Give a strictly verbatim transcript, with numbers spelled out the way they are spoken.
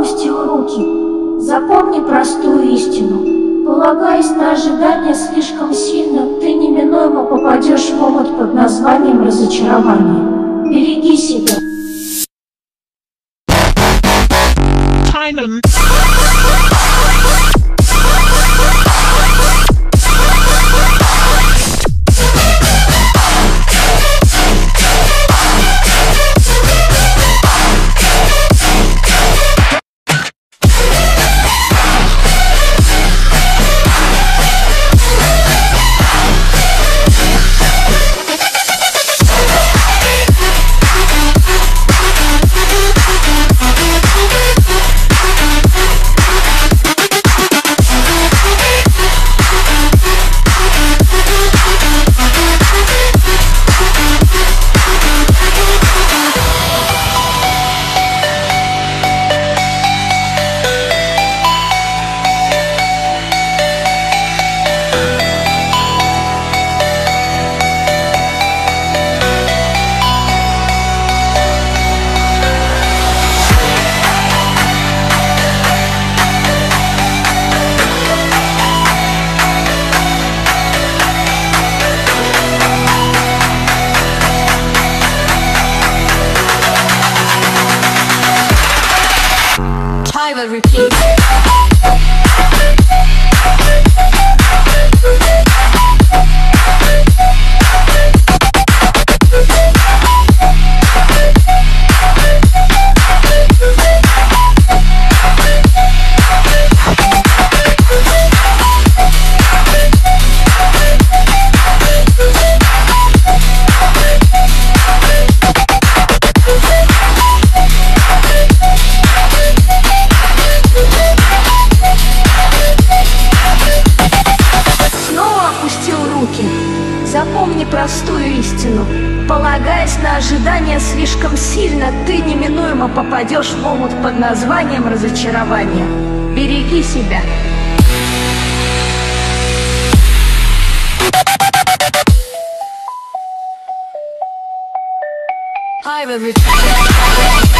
опустил руки. Запомни простую истину. Полагаясь на ожидания слишком сильно, ты неминуемо попадешь в омут под названием разочарование. Береги себя. I will repeat. Запомни простую истину. Полагаясь на ожидания слишком сильно, ты неминуемо попадешь в омут под названием разочарование. Береги себя. I will return.